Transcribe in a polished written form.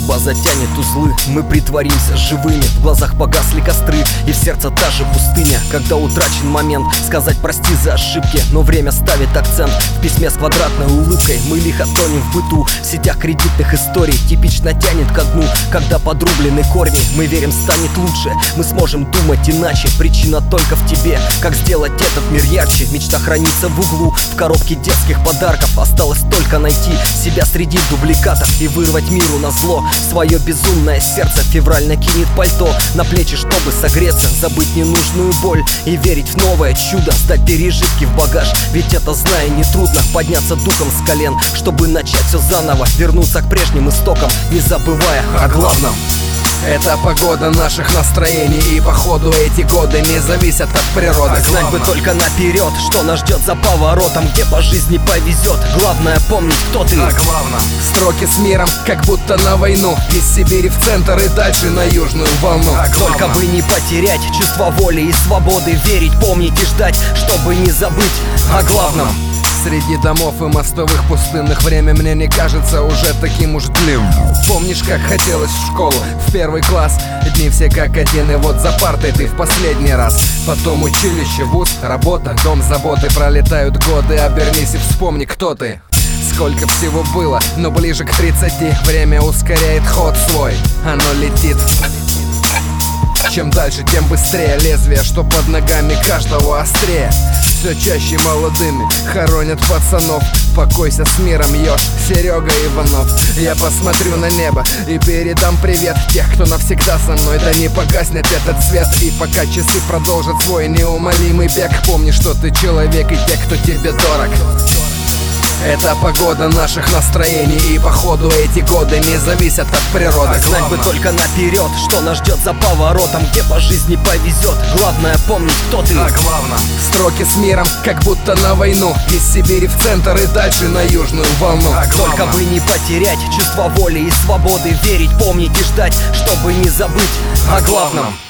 Судьба затянет узлы, мы притворимся живыми. В глазах погасли костры, и в сердце та же пустыня. Когда утрачен момент сказать прости за ошибки, но время ставит акцент в письме с квадратной улыбкой. Мы лихо тонем в быту, в сетях кредитных историй. Типично тянет ко дну, когда подрублены корни. Мы верим, станет лучше, мы сможем думать иначе. Причина только в тебе, как сделать этот мир ярче. Мечта хранится в углу, в коробке детских подарков. Осталось только найти себя среди дубликатов и вырвать миру назло свое безумное сердце. Февраль накинет пальто на плечи, чтобы согреться, забыть ненужную боль и верить в новое чудо. Сдать пережитки в багаж, ведь это, зная, нетрудно. Подняться духом с колен, чтобы начать все заново. Вернуться к прежним истокам, не забывая о главном. Это погода наших настроений, и походу эти годы не зависят от природы. Знать бы только наперед, что нас ждет за поворотом, где по жизни повезет. Главное помнить, кто ты. О главном. Строки с миром, как будто на войну. Из Сибири в центр и дальше на южную волну. Только бы не потерять чувство воли и свободы. Верить, помнить и ждать, чтобы не забыть о главном. Среди домов и мостовых пустынных время мне не кажется уже таким уж длинным. Помнишь, как хотелось в школу, в первый класс? Дни все как один, и вот за партой ты в последний раз. Потом училище, вуз, работа, дом, заботы. Пролетают годы, обернись и вспомни, кто ты. Сколько всего было, но ближе к 30 время ускоряет ход свой. Оно летит. Чем дальше, тем быстрее лезвие, что под ногами каждого острее. Все чаще молодыми хоронят пацанов. Покойся с миром, Ёж, Серега Иванов. Я посмотрю на небо и передам привет тех, кто навсегда со мной. Да не погаснет этот свет, и пока часы продолжат свой неумолимый бег, помни, что ты человек, и те, кто тебе дорог. Это погода наших настроений, и походу эти годы не зависят от природы. Знать бы только наперед, что нас ждет за поворотом, где по жизни повезет. Главное помнить, кто ты. О главном. Строки с миром, как будто на войну. Из Сибири в центр и дальше на южную волну. Только бы не потерять чувство воли и свободы. Верить, помнить и ждать, чтобы не забыть о главном.